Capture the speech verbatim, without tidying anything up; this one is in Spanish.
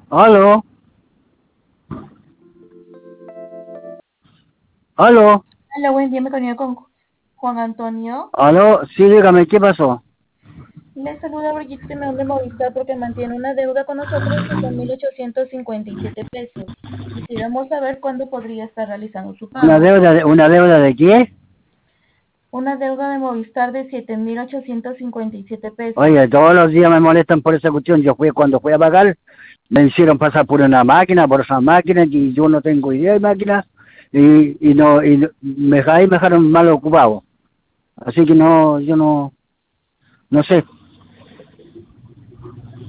Aló, aló, Hola, buen día, me comunico con Juan Antonio. aló, sí, dígame, ¿qué pasó? Le saluda Brigitte Simeón de Movistar porque mantiene una deuda con nosotros de siete mil ochocientos cincuenta y siete pesos. Quisiéramos saber cuándo podría estar realizando su ¿Una pago. deuda de, una deuda de qué? Una deuda de Movistar de siete mil ochocientos cincuenta y siete pesos. Oye, todos los días me molestan por esa cuestión. Yo fui, cuando fui a pagar, me hicieron pasar por una máquina, por esas máquinas, y yo no tengo idea de máquinas, y, y no, y no- me, ahí me dejaron mal ocupado. Así que no, yo no, no sé.